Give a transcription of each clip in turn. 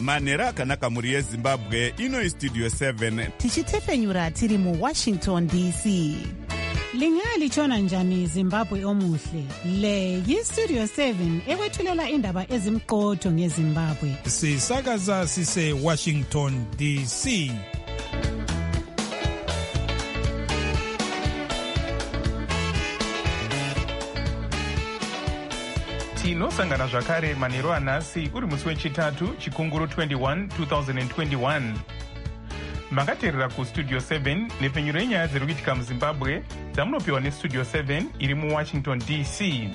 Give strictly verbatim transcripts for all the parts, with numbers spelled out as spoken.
manhero akanaka mhuri yezimbabwe. Ino Studio seven tichitepfenyura tiri muWashington D C. Lingalitshona njani Zimbabwe omuhle? Le yiStudio seven ekwethulela indaba ezimqotho ngeZimbabwe. Sisakaza sise Washington D C. tinosangana zvakare manhero anhasi uri musi wechitatu chikunguru twenty-one twenty twenty-one. Makateerera kuStudio seven nepfenyuro yenyaya dziri kuitika muZimbabwe dzamunopiwa neStudio seven iri muWashington D C.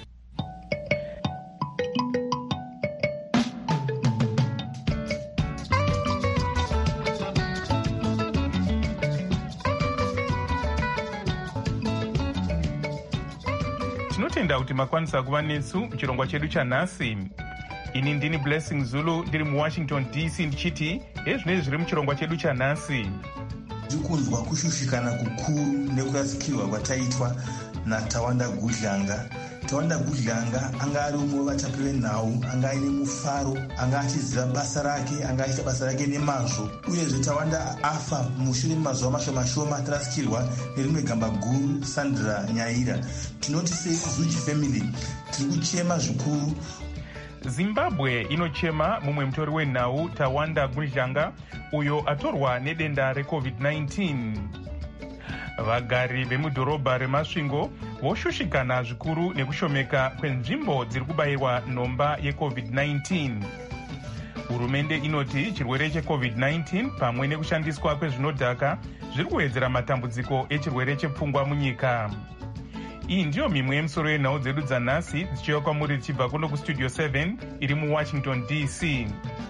Tinotenda kuti makwanisa kuva nesu muchirongwa chedu chanhasi. Ini ndini Blessing Zulu ndiri muWashington D C ndichiti ezvinezvi zviri muchirongwa chedu chanhasi. Ndikunzwa kushushikana kukuru nekurasikirwa kwataitwa naTawanda Gudlanga. Tawanda Gudlanga anga ari umwe wevatapi venhau, anga aine mufaro, anga achiziva basa rake, anga achiita basa rake nemazvo. Uyezve Tawanda afa mushure memazuva mashoma shoma tarasikirwa nerimwe gamba guru, Sandra Nyaira. Tinoti seZuji family tiri kuchema zvikuru. Zimbabwe inochema mumwe mutori wenhau Tawanda Gudlanga uyo atorwa nedenda reCovid nineteen. Vagari vemudhorobha reMasvingo voshushikana zvikuru nekushomeka kwenzvimbo dziri kubayirwa nhomba yeCovid nineteen. Hurumende inoti chirwere cheCovid nineteen pamwe nekushandiswa kwezvinodhaka zviri kuwedzera matambudziko echirwere chepfungwa munyika. Iyi ndiyo mimwe yemisoro yenhau dzedu dzanhasi dzichiuya kwamuri tichibva kuno kuStudio seven iri muWashington D C.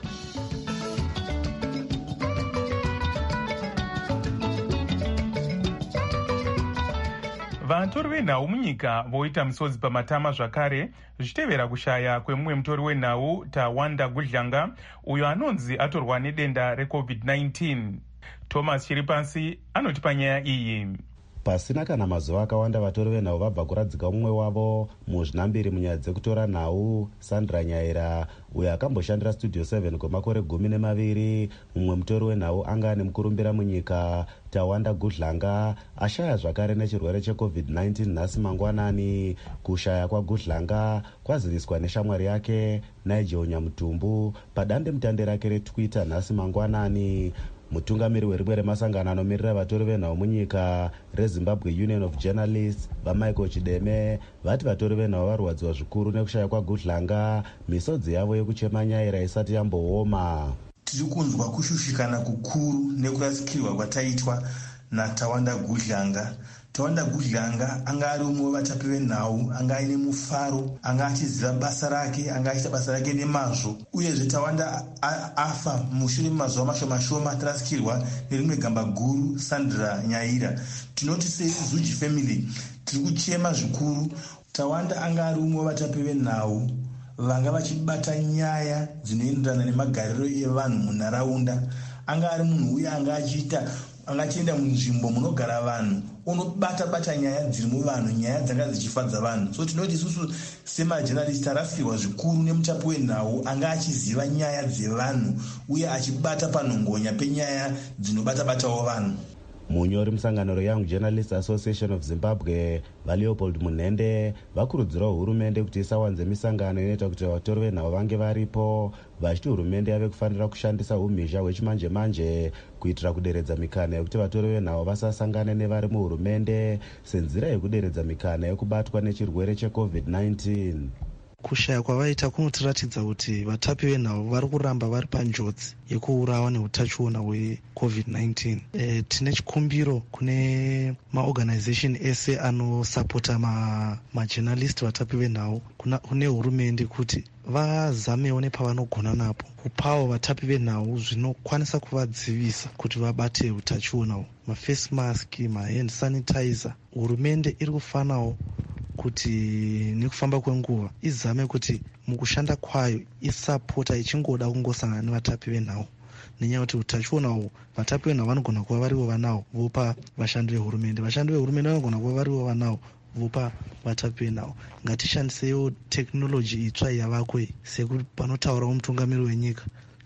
Vatori venhau munyika voita misodzi pamatama zvakare zvichitevera kushaya kwemumwe mutori wenhau Tawanda Gudlanga uyo anonzi atorwa nedenda reCovid nineteen. Thomas Chiripansi anotipa nyaya iyi. Pasina kana mazuva akawanda vatori venhau vabva kuradzika mumwe wavo muzvinambiri munyaya dzekutora nhau, Sandra Nyaira uyo akamboshandira Studio seven kwemakore gumi nemaviri. Mumwe mutori wenhau anga ane mukurumbira munyika Tawanda Gudlanga ashaya zvakare nechirwere cheCovid nineteen nhasi mangwanani. Kushaya kwaGudlanga kwaziviswa neshamwari yake Nigel Nyamutumbu padande mutande rake reTwitter nhasi mangwanani. Mutungamiri werimwe remasangano anomirira vatori venhau munyika reZimbabwe Union of Journalists vaMichael Chideme vati vatori venhau varwadziwa zvikuru nekushaya kwaGudlanga, misodzi yavo yekuchema Nyaira isati yambooma. Tiri kunzwa kushushikana kukuru nekurasikirwa kwataitwa naTawanda Gudlanga. Tawanda Gudlanga anga ari umwe wevatapi venhau, anga aine mufaro, anga achiziva basa rake, anga achiita basa rake nemazvo. Uyezve Tawanda afa mushure memazuva mashoma shoma tarasikirwa nerimwe gamba guru, Sandra Nyaira. Tinoti seZuji family tiri kuchema zvikuru. Tawanda anga ari umwe wevatapi venhau vanga vachibata nyaya dzinoenderana nemagariro evanhu munharaunda. Anga ari munhu uye anga achiita anga achienda munzvimbo munogara vanhu unobata bata nyaya dziri muvanhu, nyaya dzanga dzichifadza vanhu. So tinoti isusu semajournalist tarasirwa zvikuru nemutapi wenhau anga achiziva nyaya dzevanhu uye achibata panhongonya penyaya dzinobata batawo vanhu. Munyori musangano reYoung Journalists Association of Zimbabwe vaLeopold Munhende vakurudzirawo hurumende kuti isawanze misangano inoita kuti vatori venhau vange varipo, vachiti hurumende yave kufanira kushandisa umhizha hwechimanje manje kuitira kuderedza mikana yekuti vatori venhau vasasangane nevari muhurumende senzira yekuderedza mikana yekubatwa nechirwere cheCovid nineteen. Kushaya kwavaita kunotiratidza kuti vatapi venhau vari kuramba vari panjodzi yekuurawa neutachiona hweCovid nineteen. E, tine chikumbiro kune maorganization ese anosapota majournalist vatapi venhau kune hurumende kuti vazamewo nepavanogona napo kupawo vatapi venhau zvinokwanisa kuvadzivisa kuti vabate utachiona, maface mask, mahand sanitizer. Hurumende iri kufanawo kuti nekufamba kwenguva izame kuti mukushanda kwayo isapota ichingoda kungosangana nevatapi venhau, nenyaya kuti utachiona uhu vatapi venhau vanogona kuva varivo vanawo vopa vashandi vehurumende, vashandi vehurumende vanogona kuva varivo vanawo vopa vatapi venhau. Ngatishandisewo tekinoloji itsva yavako sekuti panotaurawo mutungamiri wenyika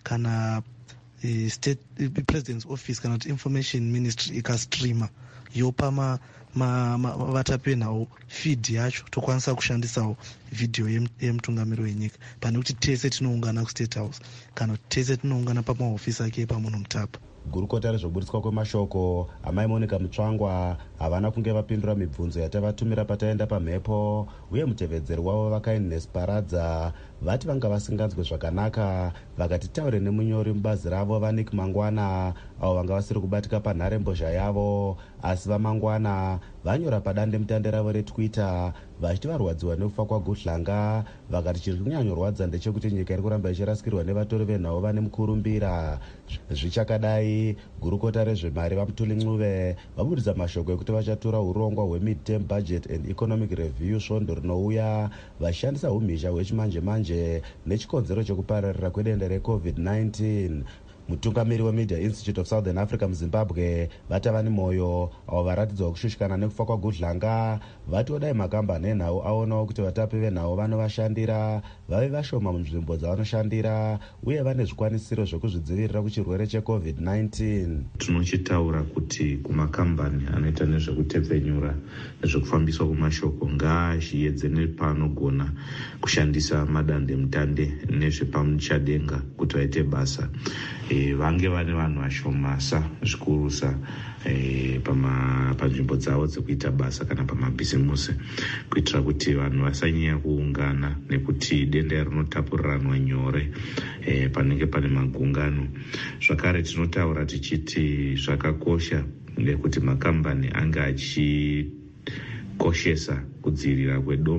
kana uh, state uh, president's office kana kuti information ministry ikastreama yopa ma vatapi venhau feed yacho tokwanisa kushandisawo vhidhiyo yemutungamiri wenyika pane kuti tese tinoungana kustate house kana kuti tese tinoungana pamahofisi ake epamunhu mutapa. gurukota rezvoburitswa kwemashoko amai monica mutsvangwa havana kunge vapindura mibvunzo yatavatumira pataenda pamhepo, uye mutevedzeri wavo vakainness paradza vati vanga vasinganzwe zvakanaka vakati taure nemunyori mubazi ravo vanik mangwana avo vanga vasiri kubatika panharembozha yavo, asi vamangwana vanyora padande mutande ravo retwitter vachiti varwadziwa nekufa kwaGudlanga vakati chiri kunyanyorwadza ndechekuti nyika iri kuramba ichirasikirwa nevatori venhau vane mukurumbira. Zvichakadai, gurukota rezvemari vamutuli nc'uve vabudisa mashoko ekuti vachatura urongwa hwemid-term budget and economic review svondo rinouya vachishandisa umhizha hwechimanje manje nechikonzero chekupararira kwedenda recovid nineteen. Mutungamiri weMedia Institute of Southern Africa muZimbabwe vatava nemwoyo avo varatidzwa kushushikana nekufa kwaGudlanga vati odai makambani enhau aonawo kuti vatapi venhau vanovashandira vave vashoma munzvimbo dzavanoshandira uye vane zvikwanisiro zvekuzvidzivirira kuchirwere checovid nineteen. Tinochitaura kuti kumakambani anoita nezvekutepfenyura nezvekufambiswa kwemashoko ngaazviedze nepaanogona kushandisa madande mutande nezvepamuchadenga kuti vaite basa. E, vange vane vanhu vashomasa zvikurusa e, panzvimbo dzavo dzekuita basa kana pamabhizimusi kuitira kuti vanhu vasanyanya kuungana nekuti denda rinotapuriranwa nyore e, panenge pane magungano. Zvakare tinotaura tichiti zvakakosha ndekuti makambani ange achikoshesa kudzivirira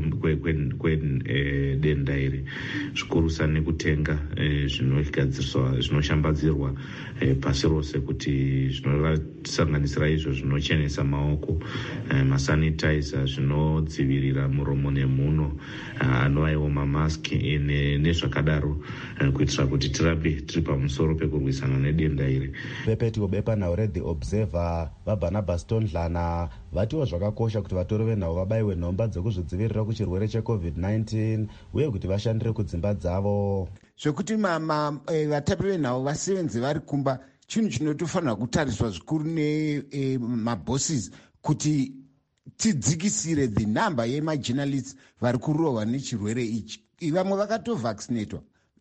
kwedenda iri zvikurusa nekutenga zvinogadziriswa zvinoshambadzirwa pasi rose kuti zvinosanganisira izvo zvinochenesa maoko, masanitizer, zvinodzivirira muromo nemhuno anovaiwo mamaski nezvakadaro kuitira kuti tirambe tiri pamusoro pekurwisana nedenda iri. Pepetiwo bepanhau reThe Observer vaBarnabas Tondlana vatiwo zvakakosha kuti vatori venhau vabaiwe nhomba dzekuzvidzivirira kuchirwere checovid nineteen uye kuti vashandire kudzimba dzavo. Zvekuti vatapi venhau vasevenze vari kumba chinhu chinotofanira kutariswa zvikuru nemabosses kuti tidzikisire the number yemajournalists vari kurohwa nechirwere ichi. Vamwe vakatovaccinatwa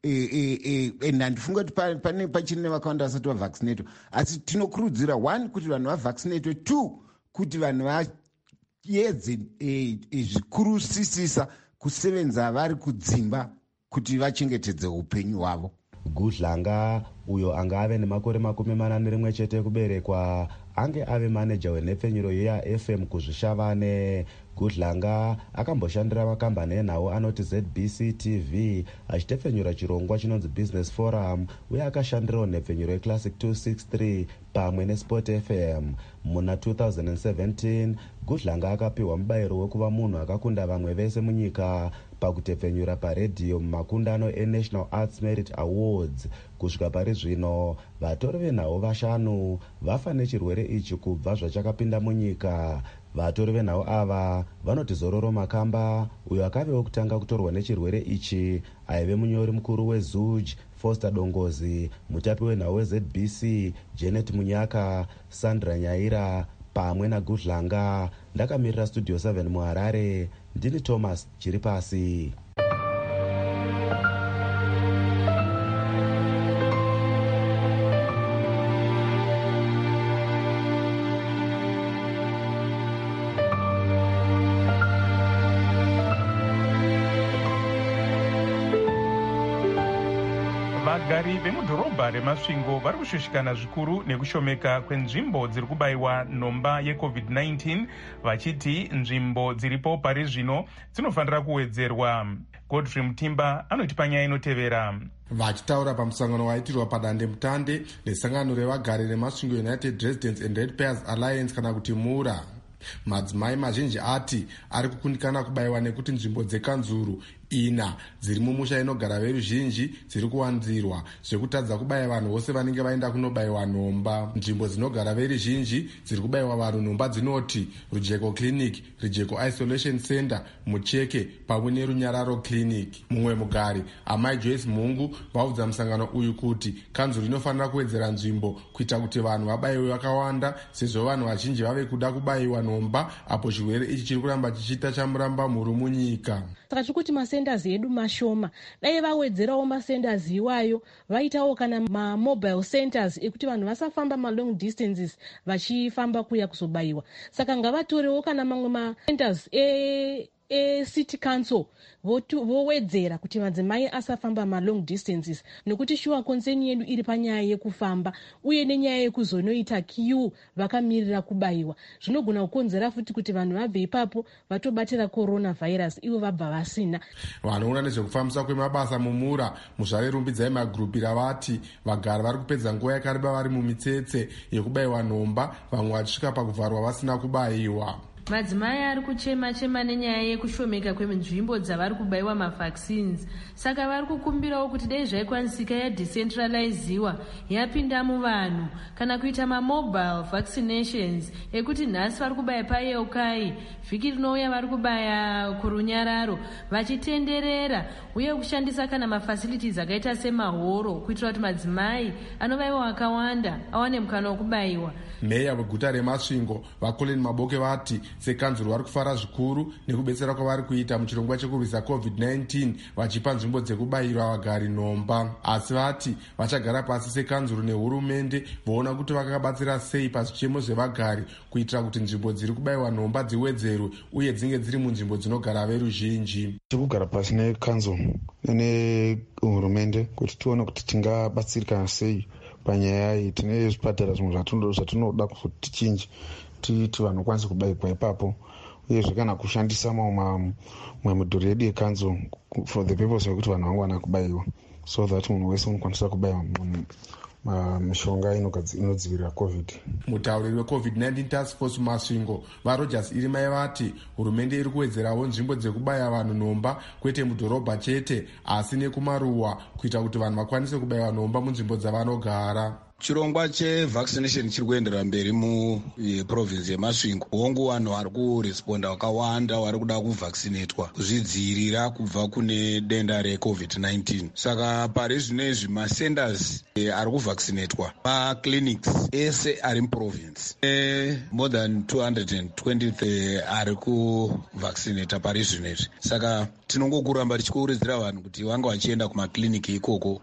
and handifunga kuti pane pachiri nevakawanda vasati vavaccinatwa, asi tinokurudzira one kuti vanhu vavaccinatwe, two kuti vanhu vaedze zvikurusisisa kusevenza vari kudzimba kuti vachengetedze upenyu hwavo. Gudlanga uyo anga ave nemakore makumi mana nerimwe chete ekuberekwa ange ave maneja wenhepfenyuro yeyaF M kuzvishavane. Gudlanga akamboshandira makambani enhau anoti Z B C T V achitepfenyura chirongwa chinonzi Business Forum uye akashandirawo nhepfenyuro yeClassic two sixty-three pamwe neSport F M. Muna two thousand seventeen Gudlanga akapiwa mubayiro wekuva munhu akakunda vamwe vese munyika pakutepfenyura paredhiyo mumakundano eNational Arts Merit Awards. Kusvika pari zvino vatori venhau vashanu vafa nechirwere ichi kubva zvachakapinda munyika. Vatori venhau ava vanoti Zororo Makamba uyo akavewo kutanga kutorwa nechirwere ichi aive munyori mukuru weZuj, Foster Dongozi, mutapi wenhau weZ B C Janet Munyaka, Sandra Nyaira pamwe naGudlanga. Ndakamirira Studio seven muHarare, ndini Thomas Chiripasi. Vagari vemudhorobha reMasvingo vari kushushikana zvikuru nekushomeka kwenzvimbo dziri kubayiwa nhomba yecovid nineteen vachiti nzvimbo dziripo pari zvino dzinofanira kuwedzerwa. Godfrey Mutimba anotipa nyaya inotevera. Vachitaura pamusangano waitirwa padande mutande nesangano revagari reMasvingo United Residents and Ratepayers Alliance kana kuti MURA, madzimai mazhinji ati ari kukundikana kubayiwa nekuti nzvimbo dzekanzuru ina dziri mumusha inogara veruzhinji dziri kuwanzirwa zvekutadza kubaya vanhu vose vanenge vaenda kunobayiwa nhomba. Nzvimbo dzinogara veruzhinji dziri kubayiwa vanhu nhomba dzinoti Rujeko Clinic, Rujeko Isolation Center, Mucheke pamwe neRunyararo Clinic. Mumwe mugari amai Joyce Mungu vaudza musangano uyu kuti kanzuro inofanira kuwedzera nzvimbo kuita kuti vanhu vabayiwe vakawanda sezvo vanhu vazhinji vave kuda kubayiwa nhomba apo chirwere ichi chiri kuramba chichiita chamuramba mhuru munyika. Saka chikuti masenders edu mashoma dai vawedzerawo masenders iwayo vaitawo kana mamobile centers ekuti vanhu vasafamba malong distances vachifamba kuya kuzobayiwa. Saka ngavatorewo kana mamwe macenters e ecity council vowedzera kuti madzimai asafamba malong distances nekuti shuwa concern yedu iri panyaya yekufamba uye nenyaya yekuzonoita queue vakamirira kubayiwa. Zvinogona kukonzera futi kuti vanhu vabve ipapo vatobatira coronavirus ivo vabva vasina. Vanoona nezvekufambisa kwemabasa mumura muzvare rumbidzai magrupi ravati vagari vari kupedza nguva yakareba vari mumitsetse yekubayiwa nhomba, vamwe vachisvika pakuvharwa vasina kubayiwa. Madzimai ari kuchema-chema nenyaya yekushomeka kwenzvimbo dzavari kubayiwa mavaccines. Saka vari kukumbirawo kuti dai zvaikwanisika yadecentraliziwa yapinda muvanhu kana kuita mamobile vaccinations ekuti nhasi vari kubaya paEukai, vhiki rinouya vari kubaya kuRunyararo vachitenderera uye kushandisa kana mafacilities akaita semahoro kuitira kuti madzimai anobayiwa akawanda awane mukana wekubayiwa. Meya weguta reMasvingo vaColin Maboke vati sekanzuro vari kufara zvikuru nekubetsera kwavari kuita muchirongwa chekurwisa covid nineteen vachipa nzvimbo dzekubayirwa vagari nhomba, asi vati vachagara pasi sekanzuro nehurumende voona kuti vakabatsira sei pazvichemo zvevagari kuitira kuti nzvimbo dziri kubayiwa nhomba dziwedzerwe uye dzinge dziri munzvimbo dzinogara veruzhinji. Tikugara pasi nekanzuro nehurumende kuti tione kuti tingabatsirikana sei panyaya iyi. Tine zvipatara zvimwe zvatinoda kuti tichinje titi vanhu kwanisa kubayirwa ipapo uyezve kana kushandisa mamwe mudhuri yedu yekanzuro for the purpose yekuti vanhu vangwana kubayiwa so that munhu wese unokwanisa kubayiwa mishonga inodzivirira covid. Mutauriri wecovid nineteen task force Masvingo vaRogers Irimai vati hurumende iri kuwedzerawo nzvimbo dzekubaya vanhu nhomba kwete mudhorobha chete asi nekumaruwa kuita kuti vanhu vakwanise kubayiwa nhomba munzvimbo dzavanogara. Chirongwa chevaccination chiri kuendera mberi muprovinsi yeMasvingo. Hongu vanhu vari kuresponda vakawanda vari kuda kuvaccinatwa kuzvidzivirira kubva kune denda recovid nineteen. Saka pari zvinezvi masenders ari kuvaccinatwa maclinics ese ari muprovinsi e, more than two hundred twenty ari kuvaccinata pari zvinezvi. Saka tinongoramba tichikuudzira vanhu kuti vanga vachienda kumacliniki ikoko.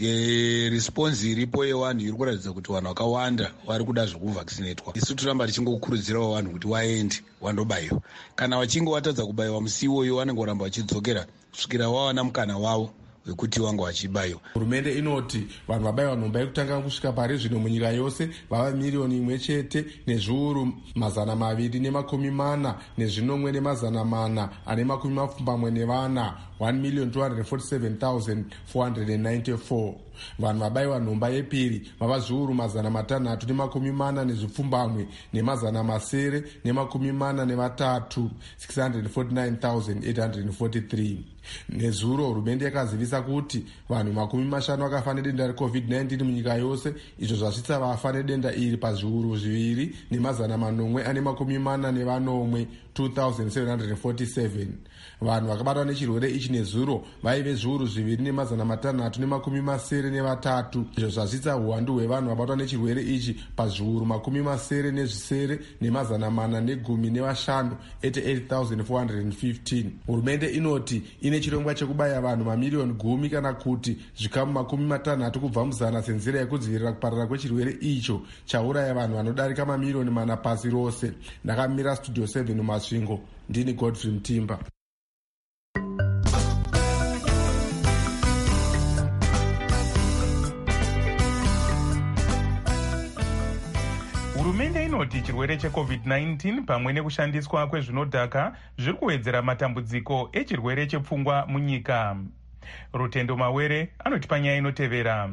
Response iripo yevanhu iri kuratidza kuti vanhu vakawanda vari kuda zvekuvaccinatwa. Isu turamba tichingokurudzirawo vanhu kuti vaende vandobayiwa. Kana vachinge vatadza kubayiwa musi iwoyo vanenge varamba vachidzokera kusvikira vawana mukana wavo wekuti vanga vachibayiwa. Hurumende inoti vanhu vabayiwa nhomba yekutanga kusvika pari zvino munyika yose vava miriyoni imwe chete nezviuru mazana maviri nemakumi mana nezvinomwe nemazana mana ane makumi mapfumbamwe nevana one million two hundred forty-seven thousand four hundred ninety-four. Vanhu vabayiwa nhomba yepiri vava zviuru mazana matanhatu nemakumi mana nezvipfumbamwe nemazana masere nemakumi mana nevatatu six hundred forty-nine thousand eight hundred forty-three. Nezuro hurumende yakazivisa kuti vanhu makumi mashanu vakafa nedenda recovid nineteen munyika yose, izvo zvasvitsa vafa nedenda iri pazviuru zviviri nemazana manomwe ane makumi mana nevanomwe two thousand seven hundred forty-seven. Vanhu vakabatwa nechirwere ichi nezuro vaive zviuru zviviri nemazana matanhatu nemakumi masere nevatatu, izvo zvasvitsa uwandu hwevanhu vabatwa nechirwere ichi pazviuru makumi masere nezvisere nemazana mana negumi nevashanu eighty-eight thousand four hundred fifteen. Hurumende inoti ine chirongwa chekubaya vanhu mamiriyoni gumi kana kuti zvikamu makumi matanhatu kubva muzana senzira yekudzivirira kuparara kwechirwere icho chauraya vanhu vanodarika mamiriyoni mana pasi rose. Ndakamira studio seven Masvingo, ndini Godfrey Mtimba. Hurumende inoti chirwere checovid nineteen pamwe nekushandiswa kwezvinodhaka zviri kuwedzera matambudziko echirwere chepfungwa munyika. Rutendo Mawere anoti panyaya inotevera.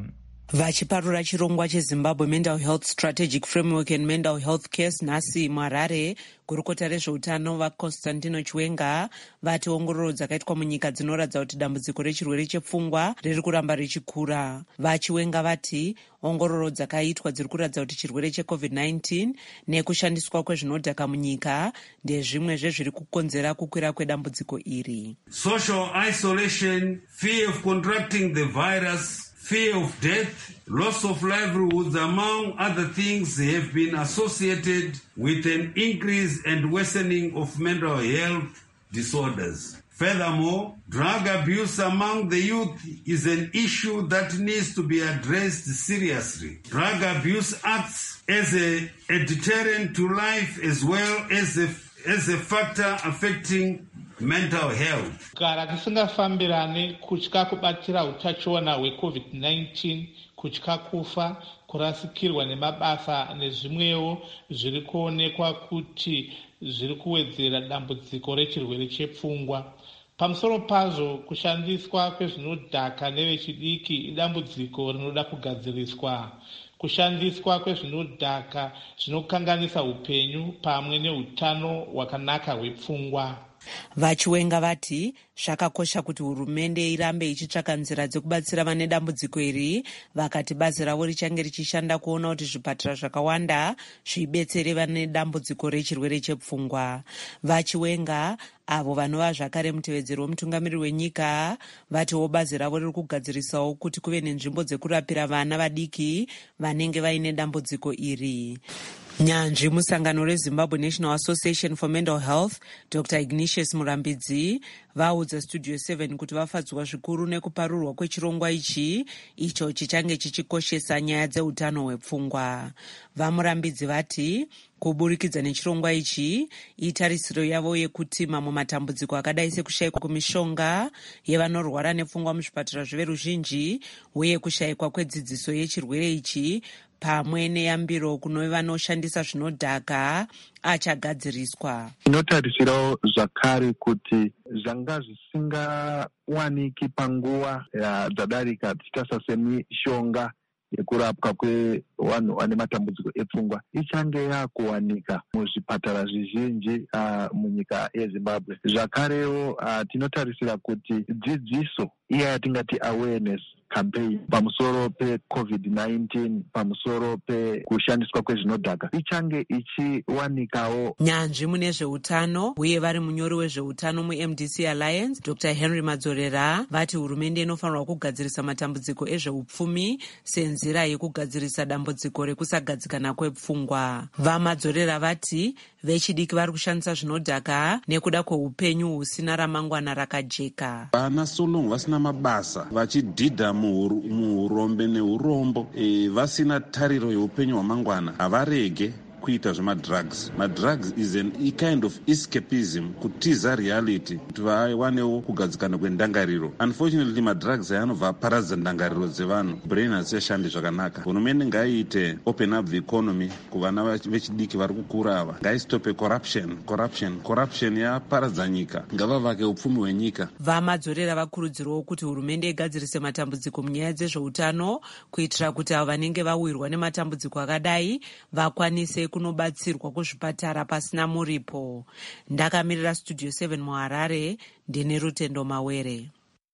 Vachiparura chirongwa cheZimbabwe Mental Health Strategic Framework and Mental Health Case nhasi muHarare, gurukota rezveutano vaConstantino Chiwenga vati ongororo dzakaitwa munyika dzinoratidza kuti dambudziko rechirwere chepfungwa riri kuramba richikura. VaChiwenga vati ongororo dzakaitwa dziri kuratidza kuti chirwere checovid nineteen nekushandiswa kwezvinodhaka munyika ndezvimwe zvezviri kukonzera kukwira kwedambudziko iri. Social isolation, fear of contracting the virus, fear of death, loss of livelihoods, among other things, have been associated with an increase and worsening of mental health disorders. Furthermore, drug abuse among the youth is an issue that needs to be addressed seriously. Drug abuse acts as a, a deterrent to life as well as a, as a factor affecting mental health. Gara tisingafambirane kutya kubatira utachiona hwecovid nineteen, kutya kufa, kurasikirwa nemabasa nezvimwewo zviri kuonekwa kuti zviri kuwedzera dambudziko rechirwere chepfungwa. Pamusoro pazvo, kushandiswa kwezvinodhaka nevechidiki idambudziko rinoda kugadziriswa. Kushandiswa kwezvinodhaka zvinokanganisa upenyu pamwe neutano hwakanaka hwepfungwa. VaChiwenga vati zvakakosha kuti hurumende irambe ichitsvaka nzira dzekubatsira vane dambudziko iri, vakati bazi ravo richange richishanda kuona kuti zvipatara zvakawanda zvibetsere vane dambudziko rechirwere chepfungwa. VaChiwenga avo vanova zvakare mutevedzeri womutungamiriri wenyika vatiwo bazi ravo riri kugadzirisawo kuti kuve nenzvimbo dzekurapira vana vadiki vanenge vaine dambudziko iri. Nyanzvi musangano reZimbabwe National Association for Mental Health, Doctor Ignatius Murambidzi, vaudza Studio seven kuti vafadzwa zvikuru nekuparurwa kwechirongwa ichi, icho chichange chichikoshesa nyaya dzeutano hwepfungwa. VaMurambidzi vati kuburikidza nechirongwa ichi, itarisiro yavo yekuti mamwe matambudziko akadai sekushayikwa kwemishonga yevanorwara nepfungwa muzvipatara zvive ruzhinji uye kushayikwa kwedzidziso yechirwere ichi pamwe neyambiro kuno vanoshandisa zvinodhaka achagadziriswa. Tinotarisirawo zvakare kuti zvanga zvisingawaniki panguva dzadarika tichitasa semishonga yekurapwa kwevanhu vane matambudziko epfungwa ichange yakuwanika muzvipatara zvizhinji uh, munyika yeZimbabwe. Zvakarewo uh, tinotarisira kuti dzidziso iya yatingati awareness campaign pamusoro pecovid nineteen, pamusoro pekushandiswa kwezvinodhaka ichange ichiwanikawo. Nyanzvi mune zveutano uye vari munyori wezveutano muM D C Alliance, Doctor Henry Madzorera, vati hurumende inofanirwa kugadzirisa matambudziko ezveupfumi senzira yekugadzirisa dambudziko rekusagadzikana kwepfungwa. VaMadzorera vati vechidiki vari kushandisa zvinodhaka nekuda kweupenyu husina ramangwana rakajeka. Vana so long vasina mabasa vachidhidha muurombe neurombo, e, vasina tariro yeupenyu hwamangwana havarege kuita zvemadrugs. Madrugs is an a kind of escapism, kutiza reality, kuti vawanewo kugadzikana kwendangariro. Unfortunately, madrugs aya anobva aparadza ndangariro dzevanhu, brain hadzichashandi zvakanaka. Hurumende ngaiite open up the economy kuvana vechidiki vari kukura ava. Ngaistope corruption, corruption, corruption yaparadza nyika. Ngavavake upfumi hwenyika. VaMadzorera vakurudzirwawo kuti hurumende igadzirise matambudziko munyaya dzezveutano kuitira kuti avo vanenge vawirwa nematambudziko akadai vakwanise kunobatsirwa kuzvipatara pasina muripo. Ndakamirira Studio seven muHarare, ndine Rutendo Mawere.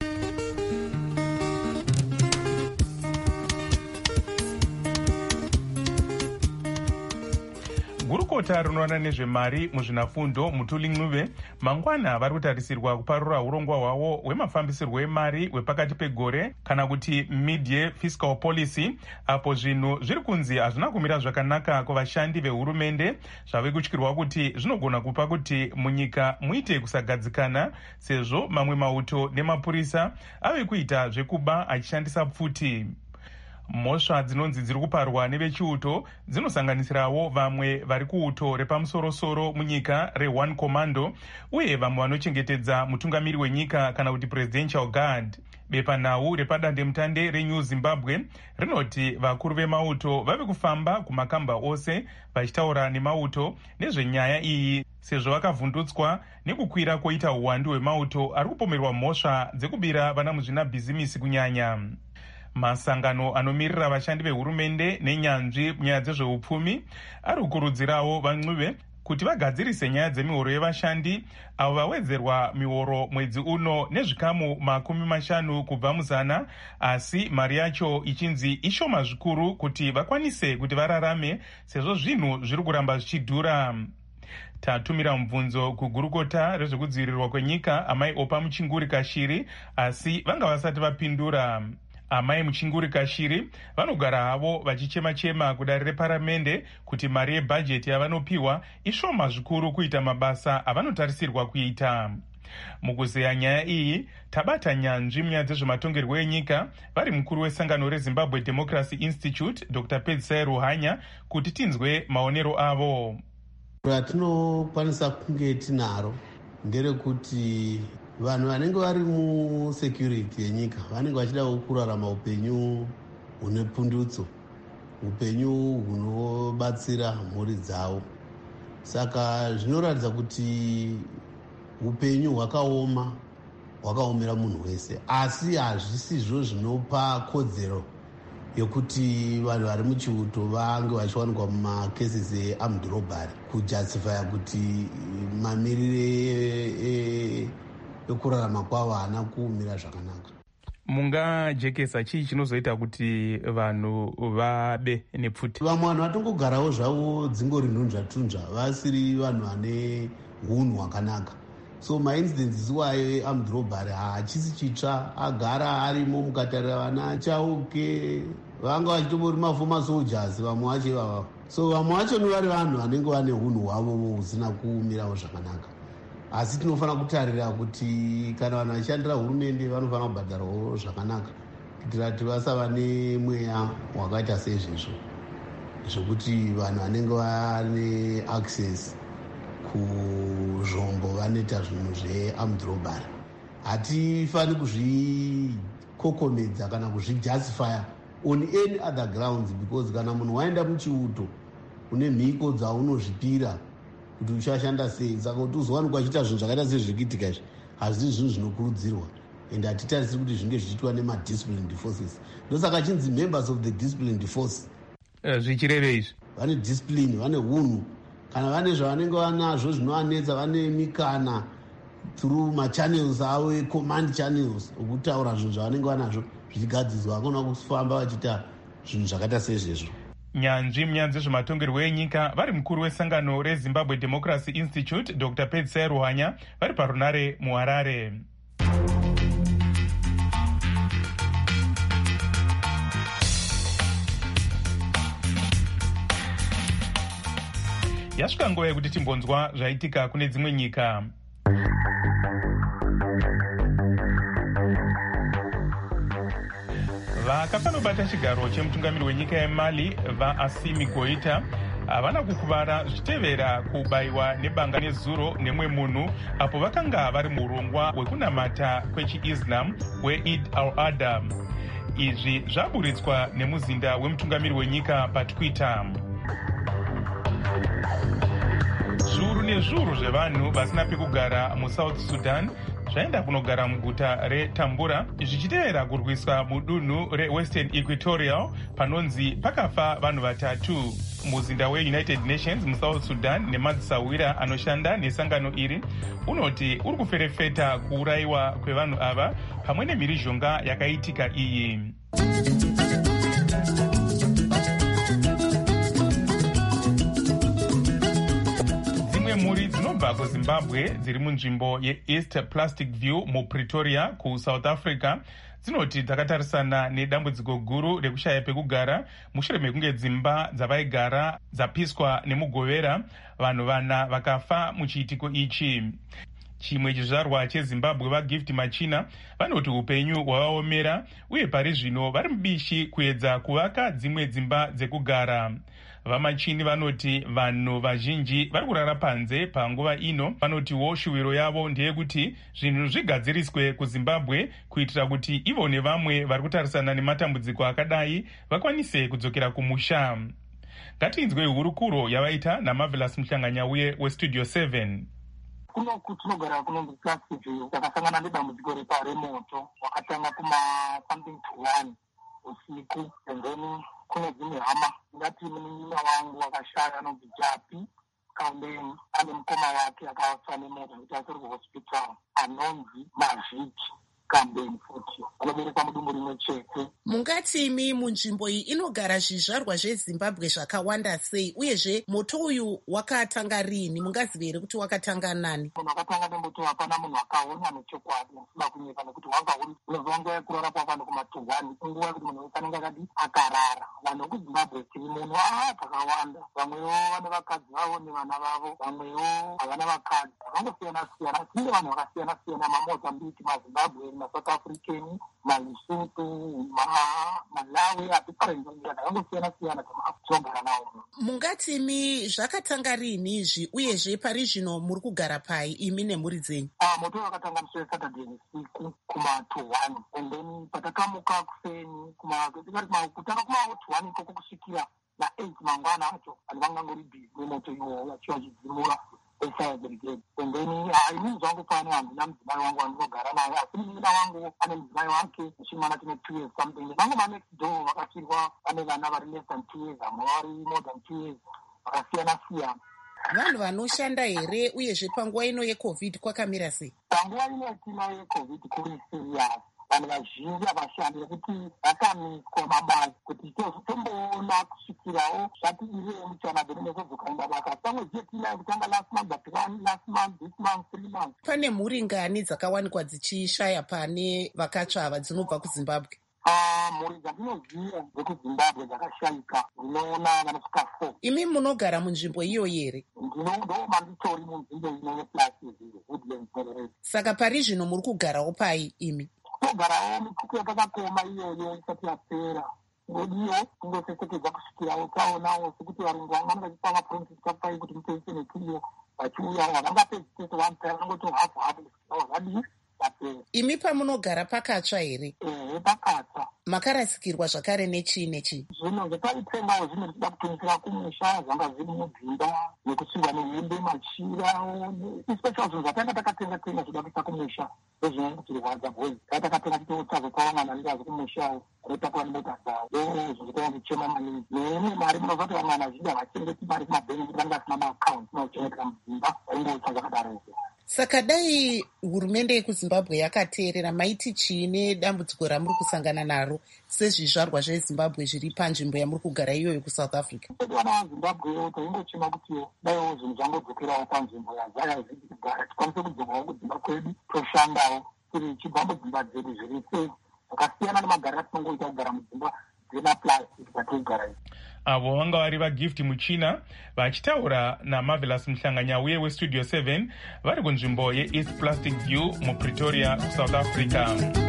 Gurukota rinoona nezvemari muzvinafundo Mutuli Ncube mangwana vari kutarisirwa kuparura urongwa hwavo hwemafambisirwo emari hwepakati pegore kana kuti mid-year fiscal policy, apo zvinhu zviri kunzi hazvina kumira zvakanaka kuvashandi vehurumende zvave kutyirwa kuti zvinogona kupa kuti munyika muite kusagadzikana sezvo mamwe mauto nemapurisa ave kuita zvekuba achishandisa pfuti. Mhosva dzinonzi dziri kuparwa nevechiuto dzinosanganisirawo vamwe vari kuuto repamusorosoro munyika reOne Commando uye vamwe vanochengetedza mutungamiri wenyika kana kuti presidential guard. Bepanhau repadandemutande reNew Zimbabwe rinoti vakuru vemauto vave kufamba kumakamba ose vachitaura nemauto nezvenyaya iyi sezvo vakavhundutswa nekukwira koita uwandu hwemauto ari kupomerwa mhosva dzekubira vana muzvinabhizimisi kunyanya. Masangano anomirira vashandi vehurumende nenyanzvi munyaya dzezveupfumi ari kukurudzirawo van'uve kuti vagadzirise nyaya dzemihoro yevashandi avo vawedzerwa mihoro mwedzi uno nezvikamu makumi mashanu kubva muzana, asi mari yacho ichinzi ishoma zvikuru kuti vakwanise kuti vararame sezvo zvinhu zviri kuramba zvichidhura. Tatumira mubvunzo kugurukota rezvekudzivirirwa kwenyika amai Opa Muchinguri Kashiri, asi vanga vasati vapindura. Amai Muchinguri Kashiri vanogara havo vachichema-chema kudare reparamende kuti mari yebhajeti yavanopiwa ishoma zvikuru kuita mabasa avanotarisirwa kuita. Mukuzeya nyaya iyi, tabata nyanzvi munyaya dzezvematongerwo enyika vari mukuru wesangano reZimbabwe Democracy Institute Doctor Pedzisai Ruhanya kuti tinzwe maonero avo. Ratinokwanisa kunge tinaro nderekuti vanhu vanenge vari musecurity yenyika vanenge vachidawo kurarama upenyu hune pundutso, upenyu hunobatsira mhuri dzavo. Saka zvinoratidza kuti upenyu hwakaoma, hwakaomera munhu wese, asi hazvisizvo zvinopa kodzero yokuti vanhu vari muchiuto vange vachiwanikwa mumacases earmed robbery kujustifya kuti mamirire ekurarama kwavo haana kuumira zvakanaka. Mungajekesa chii chinozoita kuti vanhu vabe nepfuti? Vamwe vanhu vatongogarawo zvavo dzingori nhunzva-tunzva vasiri vanhu vane hunhu hwakanaka. So maincidents iwayo armed robbery hachisi chitsva, agara arimo mukatarira vana chauke vanga vachitobori mafoma soldiers vamwe vacho ivava. So vamwe vacho ni vari vanhu vanenge vane hunhu hwavo husina kuumirawo zvakanaka. Asi tinofanira kutarira kuti kana vanhu vachishandira hurumende vanofanira kubhadharwawo zvakanaka kuitira kuti vasava nemweya wakaita seizvizvo zvokuti vanhu vanenge vane access kuzvombo vanoita zvinhu zvearmed robbery. Hatifani kuzvikokomedza kana kuzvijustifya on any other grounds, because kana munhu waenda muchiuto une mhiko dzaunozvipira kuti uchashanda sei, saka kuti uzowanikwa achiita zvinhu zvakaita sezvikuitika izvi hazvisi zvinhu zvinokurudzirwa and hatitarisiri kuti zvinge zvichiitwa nemadisciplined forces. Ndosaka chinzi members of the disciplined force. Uh, zvichireve izvi vane discipline, vane hunhu, kana vane zvavanenge vanazvo zvinovanetsa vane mikana through machannels avo ecommand channels okutaura zvinhu zvavanenge vanazvo zvichigadzizwa, hakuna kufamba vachiita zvinhu zvakaita sezvezvo. Nyanzvi munyaya dzezvematongerwo enyika vari mukuru wesangano reZimbabwe Democracy Institute Doctor Pedzisai Ruhanya vari parunare muHarare. Yasvika nguva yekuti timbonzwa zvaitika kune dzimwe nyika. Vakafanobata chigaro chemutungamiri wenyika yeMali vaAssimi Goita havana kukuvara zvichitevera kubayiwa nebanga nezuro nemwe munhu apo vakanga vari muurongwa hwekunamata kwechiIslam hweId al-Adha. Izvi zvaburitswa nemuzinda wemutungamiri wenyika paTwitter. Zviuru nezviuru zvevanhu vasina pekugara muSouth Sudan zvaenda kunogara muguta reTambura zvichitevera kurwiswa mudunhu reWestern Equatorial panonzi pakafa vanhu vatatu. Muzinda weUnited Nations muSouth Sudan nemadzisawira anoshanda nesangano iri unoti uri kuferefeta kuurayiwa kwevanhu ava pamwe nemhirizhonga yakaitika iyi. Mhuri dzinobva kuZimbabwe dziri munzvimbo yeEast Plastic View muPretoria kuSouth Africa dzinoti dzakatarisana nedambudziko guru rekushaya pekugara mushure mekunge dzimba dzavaigara dzapiswa nemugovera. Vanhu vana vakafa muchiitiko ichi. Chimwe chizvarwa cheZimbabwe vaGift Machina vanoti upenyu hwavaomera uye pari zvino vari mubishi kuedza kuvaka dzimwe dzimba dzekugara. Vamachini vanoti vanhu vazhinji vari kurara panze panguva ino. Vanotiwo shuwiro yavo ndeyekuti zvinhu zvigadziriswe kuZimbabwe kuitira kuti ivo nevamwe vari kutarisana nematambudziko akadai vakwanise kudzokera kumusha. Ngatinzwe hurukuro yavaita naMarvelous Muhlanganyauye weStudio seven. Kuno kutinogara kunonzi Plastic View takasangana nedambudziko remoto wakatanga kuma something to one usiku, and then kune dzimwe hama ngati munin'ina wangu wakashaya anonzi Japi Kambeni ane mukoma wake akafa nemota kuti asiri kuhospital anonzi Mazviki Kambeni futi anoberekwa mudumbu rimwe chete. Mungati imi munzvimbo iyi inogara zvizvarwa zveZimbabwe zvakawanda sei, uyezve moto uyu wakatanga rini? Mungazive here kuti wakatanga nani? Munhu akatanga nemoto hapana munhu akaona nechokwadi asina kunyeka nekuti wanga uri unozwa nguva yekurara kwavanhu kumatungani inguva yekuti munhu wese anenge akati akarara. Vanhu vekuZimbabwe tiri munhu aa pakawanda, vamwewo vane vakadzi vavo nevana vavo, vamwewo havana vakadzi, vakangosiyana siyana. Tine vanhu vakasiyana siyana, maMozambique, maZimbabwe, maSouth African, maLesotho, Malawi, atiparenzaira vakangosiyana siyana tinogara navo. Mungati imi zvakatanga rini izvi, uyezve pari zvino muri kugara pai imi nemhuri dzenyu? Ah, moto wakatanga musi weSaturday usiku kuma two one, and then patakamuka kufeni kuma kutanga kuma two one ikoko kusvikira na eight mangwana acho vanhu vangangori busy nemoto iwowo vachivachidzimura fire brigade. And then inini zvangu pano handina mudzimai wangu wandinogara naye, asi munin'ina wangu ane mudzimai wake nechimwana chine two years something. Vangu manext door vakasirwa vane vana vari less than two years, vamwe vari more than two years, vakasiyana siyana. Vanhu vanoshanda here, uyezve panguva ino yeCovid kwakamira sei? Panguva ino yetina yeCovid kuri serious. Vanhu vazhinji havashandi nekuti vakamiswa mabasa kuti tomboona kusvikirawo zvati iriyo muchana bene nezodzokaenda basa. Pamwe jetina kutanga last month, but one last month, this month, three months. Pane mhuri ngani dzakawanikwa dzichishaya pane vakatsvava dzinobva kuZimbabwe? Ah, mhuri dzandinoziva dzekuZimbabwe dzakashayika ndinoona vanosvika four. Imi munogara munzvimbo iyo here? Ndino manditori munzvimbo ino yePlaces Woodlands North. Saka pari zvino muri kugarawo pai imi? Togarawo mikuku yatakakoma iyoyo isati yapera. Ngodiyo kungosesekedza kusvikirawo taonawo sekuti varungu vanga vanenge vachipa mapromisi tapai kuti mutoise nekiriyo vachiuyawo havangapedzi tese one time vangoti hafu hafu kusvikirawo zvadii yapera. Imi pamunogara pakatsva here? Ehe, pakatsva. Makarasikirwa zvakare nechii nechii? Zvino zvepaitengawo zvino tichida kutumisira kumusha zvanga zviri mudzimba nekusungwa nehembe machira especially zvinhu zvatanga takatenga tenga zvida kuisa kumusha zvezvinenge kutirwadza boys tatakatenga titotazopavan'ana ndingazi kumushawo anotakura nemota dzavo zvinhu zvitanga kuchema maningi neimwe mari munozoti vamwana vazhinji havachengeti mari kumabhengi kuti vanenge vasina maakaunti inochengetera mudzimba vaingoita zvakadaro. Saka dai hurumende yekuZimbabwe yakateerera, maiti chii nedambudziko ramuri kusangana naro sezvizvarwa zveZimbabwe zviri panzvimbo yamuri kugara iyoyo kuSouth Africa? Vana vaZimbabwewo taingochema kuti daiwo zvinhu zvangodzokerawo panzvimbo yazaya zvidi kugara tikwanise kudzokawo kudzimba kwedu toshandawo tiri chibva mudzimba dzedu zviri sei zvakasiyana nemagariro atinongoita kugara mudzimba dzemaplastic patigara izi. Avo vanga vari vaGift Muchina vachitaura naMarvelous Muhlanganyauye weStudio seven vari kunzvimbo yeEast Plastic View muPretoria, South Africa.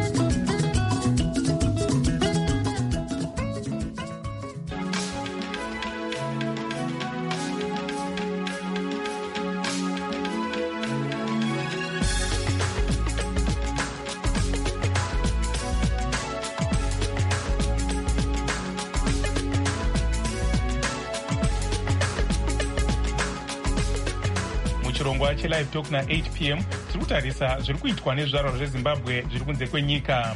Chirongwa cheLive Talk na eight p m tiri kutarisa zviri kuitwa nezvizvarwa zveZimbabwe zviri kunze kwenyika.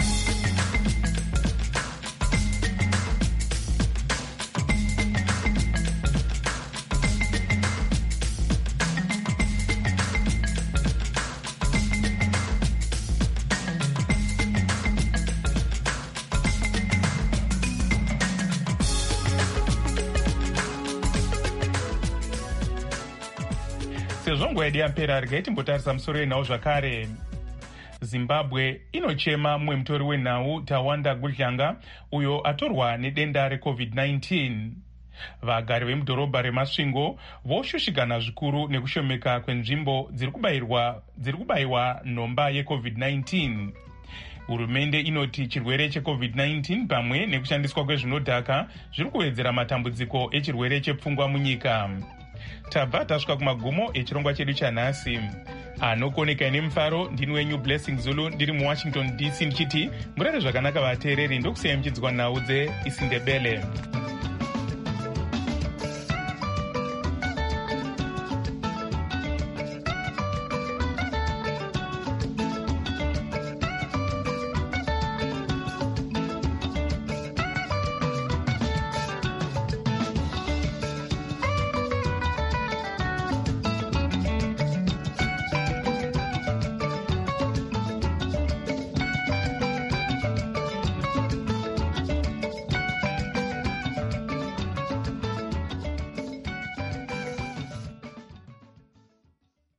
Sezvo nguva yedu yapera regai timbotarisa musoro wenhau zvakare. Zimbabwe inochema mumwe mutori wenhau Tawanda Gudlanga uyo atorwa nedenda reCovid nineteen. Vagari vemudhorobha reMasvingo voshushikana zvikuru nekushomeka kwenzvimbo dziri kubayirwa dziri kubayiwa nhomba yeCovid nineteen. Hurumende inoti chirwere cheCovid nineteen pamwe nekushandiswa kwezvinodhaka zviri kuwedzera matambudziko echirwere chepfungwa munyika. Tabva tasvika kumagumo echirongwa chedu chanhasi. Anokoneka nemufaro ndini wenyu Blessing Zulu ndiri muWashington D C ndichiti murare zvakanaka vateereri, ndokusiyai muchidzwa nhau dzeIsindebele.